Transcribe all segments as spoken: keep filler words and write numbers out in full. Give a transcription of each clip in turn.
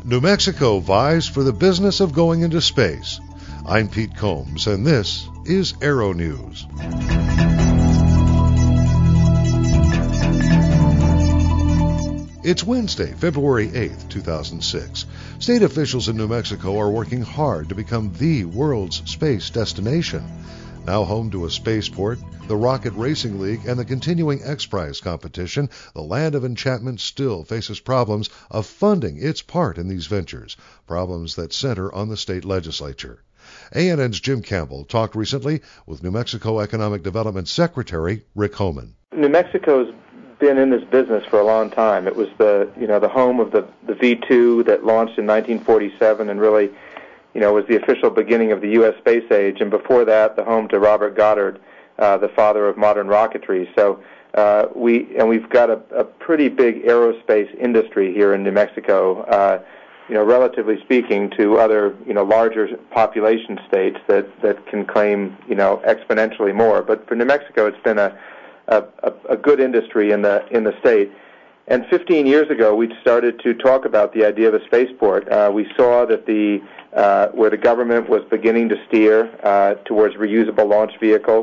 New Mexico vies for the business of going into space. I'm Pete Combs, and this is Aero News. It's Wednesday, February eighth, two thousand six. State officials in New Mexico are working hard to become the world's space destination. Now home to a spaceport, the Rocket Racing League, and the continuing X Prize competition, the Land of Enchantment still faces problems of funding its part in these ventures, problems that center on the state legislature. A N N's Jim Campbell talked recently with New Mexico Economic Development Secretary Rick Homan. New Mexico's been in this business for a long time. It was the, you know, the home of the, the V two that launched in nineteen forty-seven and really, you know, was the official beginning of the U S space age. And before that, the home to Robert Goddard, uh, the father of modern rocketry. So uh, we and we've got a, a pretty big aerospace industry here in New Mexico. Uh, you know, relatively speaking, to other, you know, larger population states that that can claim, you know, exponentially more. But for New Mexico, it's been a A, a good industry in the in the state. And fifteen years ago, we started to talk about the idea of a spaceport. Uh, we saw that the uh, where the government was beginning to steer uh, towards reusable launch vehicles,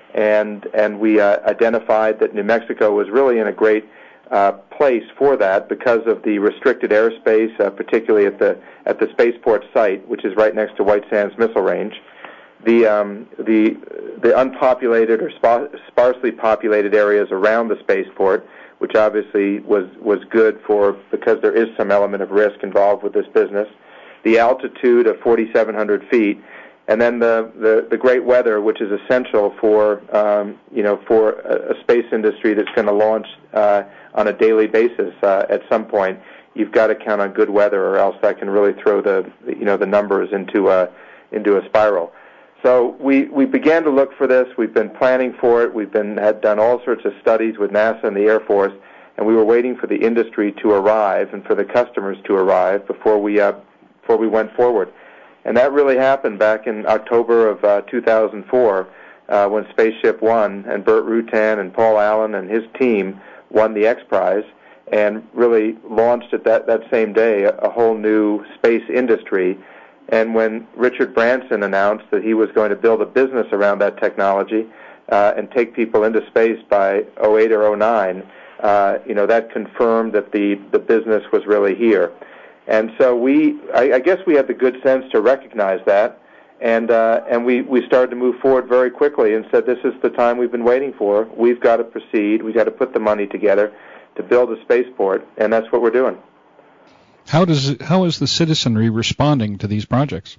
and and we uh, identified that New Mexico was really in a great uh, place for that because of the restricted airspace, uh, particularly at the at the spaceport site, which is right next to White Sands Missile Range. The um, the the unpopulated or spa- sparsely populated areas around the spaceport, which obviously was, was good for because there is some element of risk involved with this business. The altitude of forty-seven hundred feet, and then the, the, the great weather, which is essential for um, you know for a, a space industry that's going to launch uh, on a daily basis uh, at some point. You've got to count on good weather, or else that can really throw the you know the numbers into a into a spiral. So we, we began to look for this. We've been planning for it. We've been had done all sorts of studies with NASA and the Air Force, and we were waiting for the industry to arrive and for the customers to arrive before we uh, before we went forward. And that really happened back in October of uh, two thousand four uh, when Spaceship One and Burt Rutan and Paul Allen and his team won the X Prize and really launched at that, that same day a, a whole new space industry. And when Richard Branson announced that he was going to build a business around that technology uh, and take people into space by oh eight or oh nine, uh, you know, that confirmed that the, the business was really here. And so we, I, I guess we had the good sense to recognize that, and uh, and we, we started to move forward very quickly and said, this is the time we've been waiting for. We've got to proceed. We've got to put the money together to build a spaceport, and that's what we're doing. How does it, how is the citizenry responding to these projects?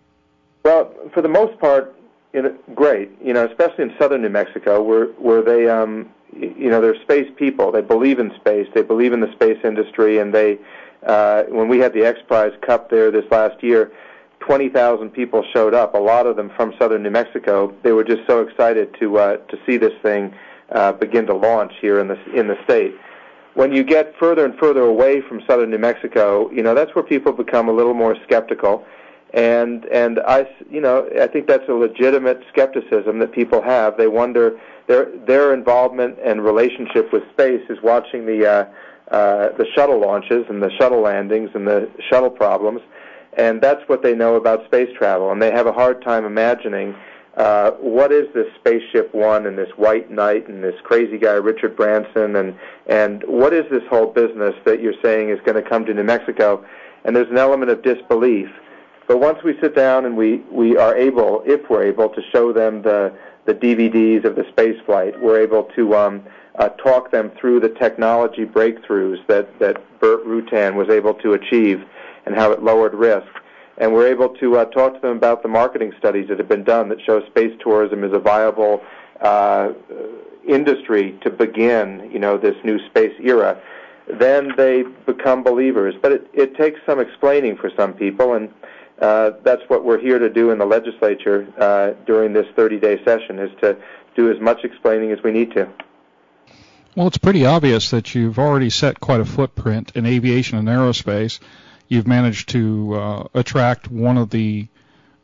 Well, for the most part, you know, great. You know, especially in southern New Mexico, where where they, um, you know, they're space people. They believe in space. They believe in the space industry. And they, uh, when we had the X Prize Cup there this last year, twenty thousand people showed up. A lot of them from southern New Mexico. They were just so excited to uh, to see this thing uh, begin to launch here in the in the state. When you get further and further away from southern New Mexico, you know, that's where people become a little more skeptical. And, and I, you know, I think that's a legitimate skepticism that people have. They wonder, their, their involvement and relationship with space is watching the, uh, uh, the shuttle launches and the shuttle landings and the shuttle problems. And that's what they know about space travel. And they have a hard time imagining Uh, what is this Spaceship One and this White Knight and this crazy guy Richard Branson, and and what is this whole business that you're saying is going to come to New Mexico? And there's an element of disbelief. But once we sit down and we, we are able, if we're able, to show them the, the D V Ds of the space flight, we're able to um, uh, talk them through the technology breakthroughs that, that Burt Rutan was able to achieve and how it lowered risk. And we're able to uh, talk to them about the marketing studies that have been done that show space tourism is a viable uh, industry to begin, you know, this new space era. Then they become believers. But it, it takes some explaining for some people, and uh, that's what we're here to do in the legislature uh, during this thirty-day session, is to do as much explaining as we need to. Well, it's pretty obvious that you've already set quite a footprint in aviation and aerospace. You've managed to uh, attract one of the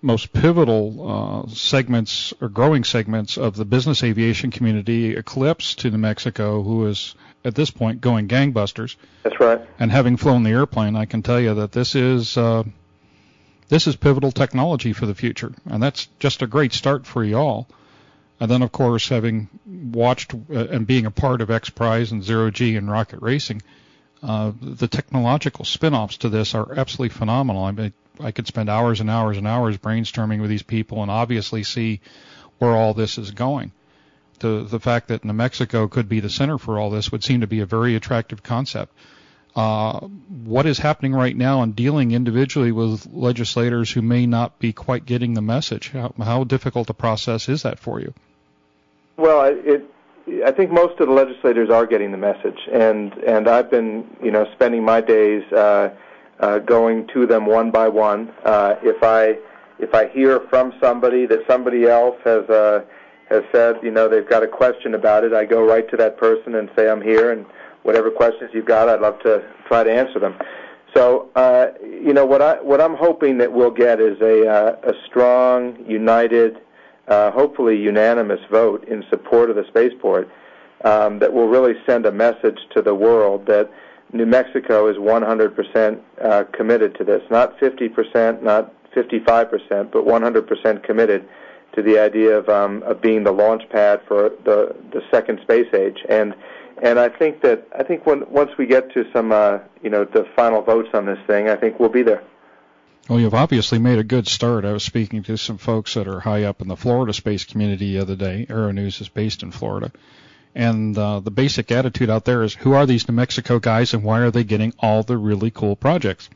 most pivotal uh, segments or growing segments of the business aviation community eclipse to New Mexico, who is at this point going gangbusters. That's right. And having flown the airplane, I can tell you that this is uh, this is pivotal technology for the future, and that's just a great start for you all. And then, of course, having watched uh, and being a part of X Prize and Zero G and rocket racing, uh, the technological spin-offs to this are absolutely phenomenal. I mean, I could spend hours and hours and hours brainstorming with these people and obviously see where all this is going. The the fact that New Mexico could be the center for all this would seem to be a very attractive concept. Uh, what is happening right now in dealing individually with legislators who may not be quite getting the message? How, how difficult a process is that for you? Well, it, I think most of the legislators are getting the message, and and I've been, you know, spending my days uh, uh, going to them one by one. Uh, if I if I hear from somebody that somebody else has uh, has said, you know, they've got a question about it, I go right to that person and say, I'm here, and whatever questions you've got, I'd love to try to answer them. So, uh, you know, what I what I'm hoping that we'll get is a uh, a strong, united, uh, hopefully unanimous vote in support of the spaceport um, that will really send a message to the world that New Mexico is one hundred percent uh, committed to this, not fifty percent, not fifty-five percent, but one hundred percent committed to the idea of um, of being the launch pad for the the second space age. And and I think that I think when once we get to some uh, you know the final votes on this thing, I think we'll be there. Well, you've obviously made a good start. I was speaking to some folks that are high up in the Florida space community the other day. Aeronews is based in Florida. And uh, the basic attitude out there is, who are these New Mexico guys and why are they getting all the really cool projects?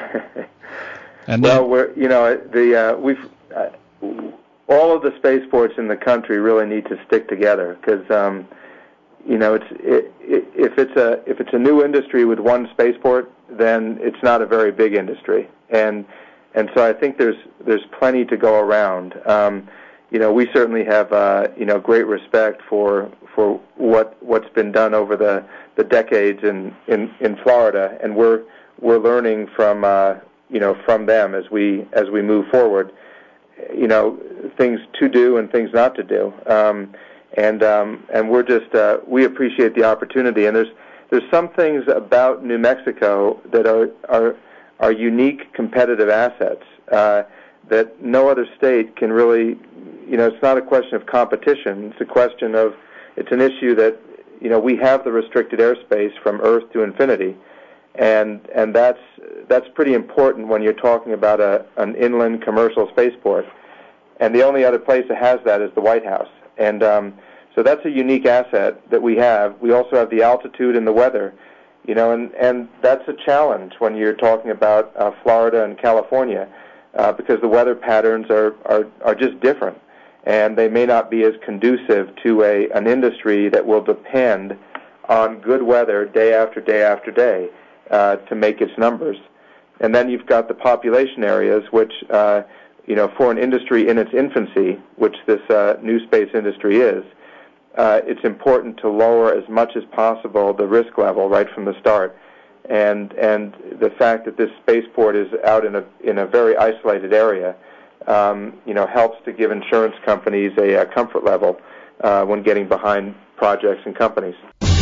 And well, then, we're you know the uh, we've uh, all of the spaceports in the country really need to stick together because um, you know it's it, it, if it's a if it's a new industry with one spaceport, then it's not a very big industry, and and so I think there's there's plenty to go around. Um, you know, we certainly have uh, you know great respect for for what what's been done over the, the decades in, in, in Florida, and we're we're learning from uh, you know from them as we as we move forward. You know, things to do and things not to do, um, and um, and we're just uh, we appreciate the opportunity. And there's there's some things about New Mexico that are are are unique competitive assets uh, that no other state can really. You know, it's not a question of competition. It's a question of, it's an issue that, you know, we have the restricted airspace from Earth to infinity, and and that's that's pretty important when you're talking about a an inland commercial spaceport. And the only other place that has that is the White House. And um, so that's a unique asset that we have. We also have the altitude and the weather, you know, and, and that's a challenge when you're talking about uh, Florida and California uh, because the weather patterns are, are, are just different. And they may not be as conducive to a an industry that will depend on good weather day after day after day uh, to make its numbers. And then you've got the population areas, which, uh, you know, for an industry in its infancy, which this uh, new space industry is, uh, it's important to lower as much as possible the risk level right from the start. And and the fact that this spaceport is out in a in a very isolated area. Um, you know, helps to give insurance companies a, a comfort level uh, when getting behind projects and companies.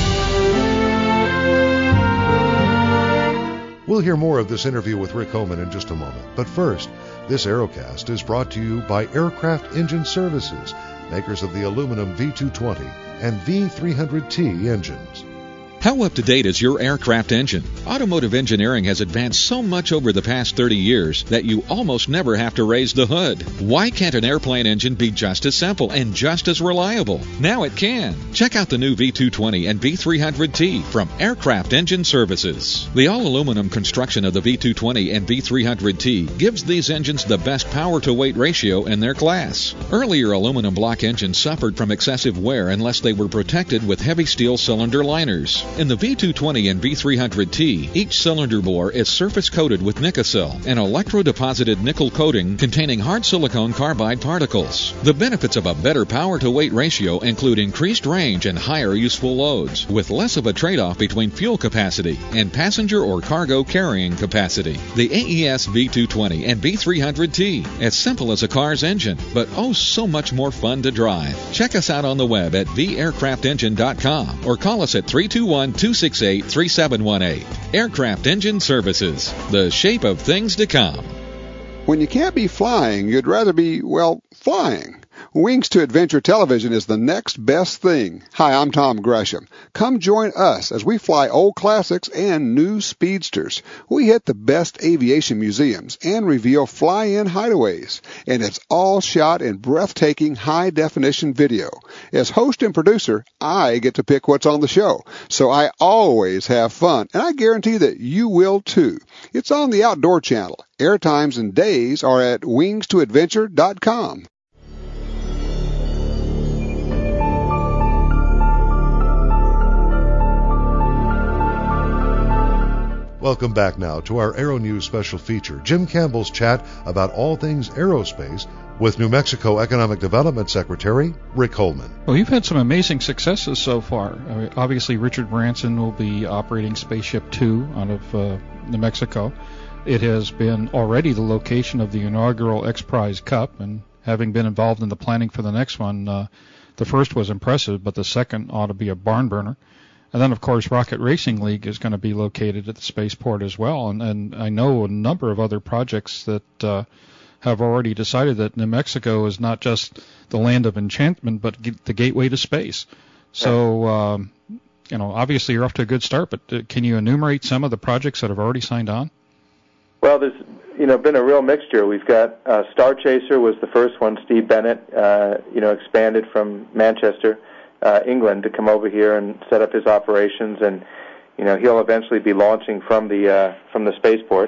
We'll hear more of this interview with Rick Hohman in just a moment. But first, this Aerocast is brought to you by Aircraft Engine Services, makers of the aluminum V two twenty and V three hundred T engines. How up-to-date is your aircraft engine? Automotive engineering has advanced so much over the past thirty years that you almost never have to raise the hood. Why can't an airplane engine be just as simple and just as reliable? Now it can. Check out the new V two twenty and V three hundred T from Aircraft Engine Services. The all-aluminum construction of the V two twenty and V three hundred T gives these engines the best power-to-weight ratio in their class. Earlier aluminum block engines suffered from excessive wear unless they were protected with heavy steel cylinder liners. In the V two twenty and V three hundred T, T. Each cylinder bore is surface-coated with Nicocil, an electro-deposited nickel coating containing hard silicon carbide particles. The benefits of a better power-to-weight ratio include increased range and higher useful loads, with less of a trade-off between fuel capacity and passenger or cargo carrying capacity. The A E S V two twenty and V three hundred T, as simple as a car's engine, but oh so much more fun to drive. Check us out on the web at v aircraft engine dot com or call us at three two one, two six eight, three seven one eight. Aircraft Engine Services, the shape of things to come. When you can't be flying, you'd rather be, well, flying. Wings to Adventure Television is the next best thing. Hi, I'm Tom Gresham. Come join us as we fly old classics and new speedsters. We hit the best aviation museums and reveal fly-in hideaways. And it's all shot in breathtaking high-definition video. As host and producer, I get to pick what's on the show. So I always have fun, and I guarantee that you will too. It's on the Outdoor Channel. Air times and days are at wings to adventure dot com. Welcome back now to our Aero News special feature, Jim Campbell's chat about all things aerospace with New Mexico Economic Development Secretary Rick Coleman. Well, you've had some amazing successes so far. I mean, obviously, Richard Branson will be operating Spaceship Two out of uh, New Mexico. It has been already the location of the inaugural X Prize Cup, and having been involved in the planning for the next one, uh, the first was impressive, but the second ought to be a barn burner. And then, of course, Rocket Racing League is going to be located at the spaceport as well. And, and I know a number of other projects that uh, have already decided that New Mexico is not just the land of enchantment, but the gateway to space. So, um, you know, obviously you're off to a good start, but uh, can you enumerate some of the projects that have already signed on? Well, there's, you know, been a real mixture. We've got uh, Star Chaser was the first one. Steve Bennett, uh, you know, expanded from Manchester, Uh, England, to come over here and set up his operations, and you know he'll eventually be launching from the uh, from the spaceport.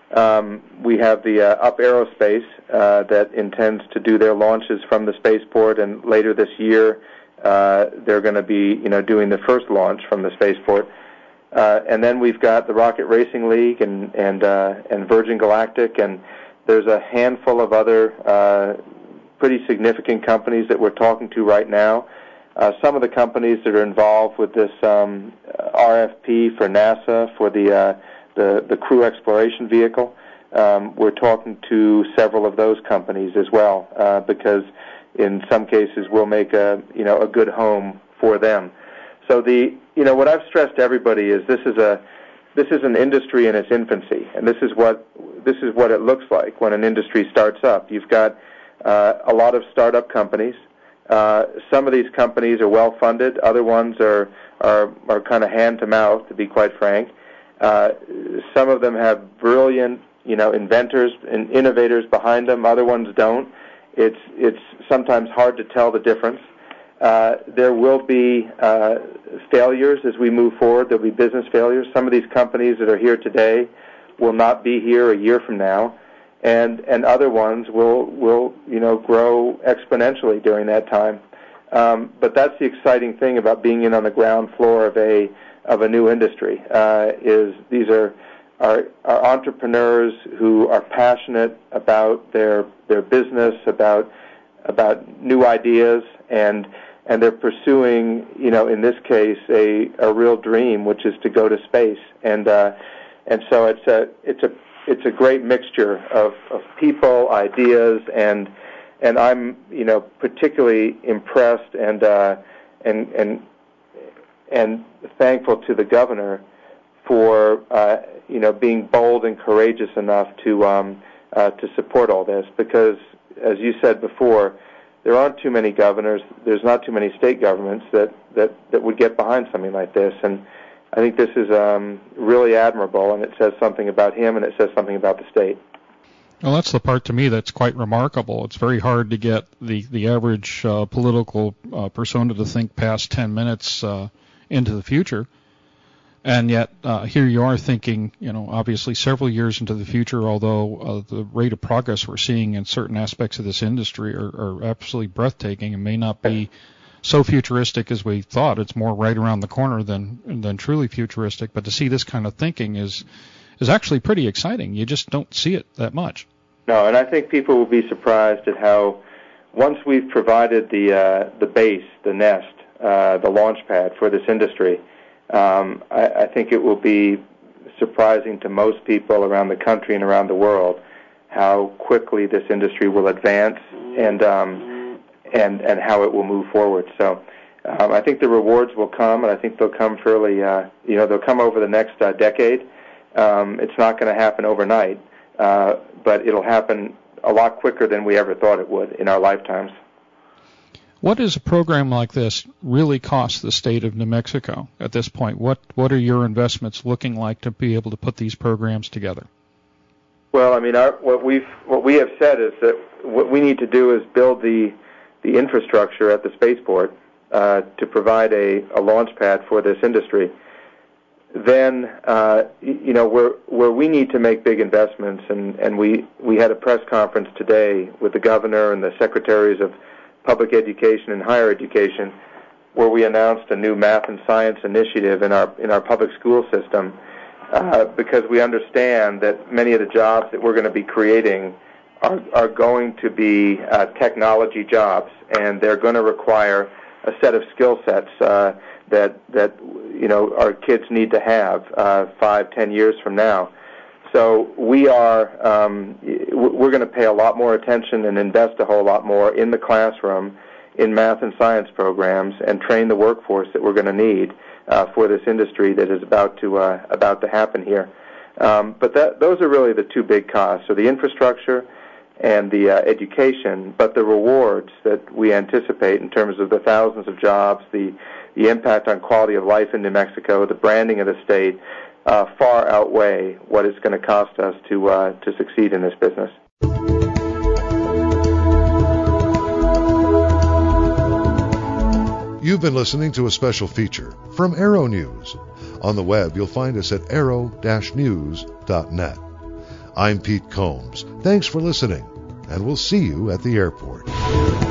Um, we have the uh, Up Aerospace uh, that intends to do their launches from the spaceport, and later this year uh, they're going to be you know doing the first launch from the spaceport. Uh, and then we've got the Rocket Racing League and and uh, and Virgin Galactic, and there's a handful of other uh, pretty significant companies that we're talking to right now. Uh, some of the companies that are involved with this um, R F P for NASA for the uh, the, the crew exploration vehicle, um, we're talking to several of those companies as well, uh, because in some cases we'll make a you know a good home for them. So the you know what I've stressed to everybody is this is a this is an industry in its infancy, and this is what this is what it looks like when an industry starts up. You've got uh, a lot of startup companies. Uh, some of these companies are well funded. Other ones are are, are kind of hand to mouth, to be quite frank. Uh, some of them have brilliant, you know, inventors and innovators behind them. Other ones don't. It's it's sometimes hard to tell the difference. Uh, there will be uh, failures as we move forward. There'll be business failures. Some of these companies that are here today will not be here a year from now. And and other ones will will you know grow exponentially during that time, um, but that's the exciting thing about being in on the ground floor of a of a new industry. Uh, is these are, are are entrepreneurs who are passionate about their their business, about about new ideas, and and they're pursuing you know in this case a a real dream, which is to go to space, and uh, and so it's a it's a It's a great mixture of, of people, ideas, and and I'm you know particularly impressed and uh, and and and thankful to the governor for uh, you know being bold and courageous enough to um, uh, to support all this, because as you said before, there aren't too many governors, there's not too many state governments that that, that would get behind something like this, and I think this is um, really admirable, and it says something about him, and it says something about the state. Well, that's the part to me that's quite remarkable. It's very hard to get the, the average uh, political uh, persona to think past ten minutes uh, into the future. And yet uh, here you are thinking, you know, obviously several years into the future, although uh, the rate of progress we're seeing in certain aspects of this industry are, are absolutely breathtaking and may not be so futuristic as we thought. It's more right around the corner than than truly futuristic. But to see this kind of thinking is is actually pretty exciting. You just don't see it that much. No, and I think people will be surprised at how once we've provided the uh, the base, the nest, uh, the launch pad for this industry, um, I, I think it will be surprising to most people around the country and around the world how quickly this industry will advance and um, and and how it will move forward. So um, I think the rewards will come, and I think they'll come fairly. Uh, you know, they'll come over the next uh, decade. Um, it's not going to happen overnight, uh, but it'll happen a lot quicker than we ever thought it would in our lifetimes. What does a program like this really cost the state of New Mexico at this point? What what are your investments looking like to be able to put these programs together? Well, I mean, our, what we've what we have said is that what we need to do is build the the infrastructure at the spaceport uh, to provide a, a launch pad for this industry. Then, uh, you know, where where we need to make big investments, and, and we, we had a press conference today with the governor and the secretaries of public education and higher education, where we announced a new math and science initiative in our in our public school system, uh, because we understand that many of the jobs that we're going to be creating are are going to be uh, technology jobs, and they're going to require a set of skill sets uh, that that you know our kids need to have uh, five, ten years from now. So we are um, we're going to pay a lot more attention and invest a whole lot more in the classroom, in math and science programs, and train the workforce that we're going to need uh, for this industry that is about to uh, about to happen here. Um, but that, those are really the two big costs: so the infrastructure and the uh, education. But the rewards that we anticipate in terms of the thousands of jobs, the the impact on quality of life in New Mexico, the branding of the state, uh, far outweigh what it's going to cost us to uh, to succeed in this business. You've been listening to a special feature from Aero News. On the web, you'll find us at aero dash news dot net. I'm Pete Combs. Thanks for listening, and we'll see you at the airport.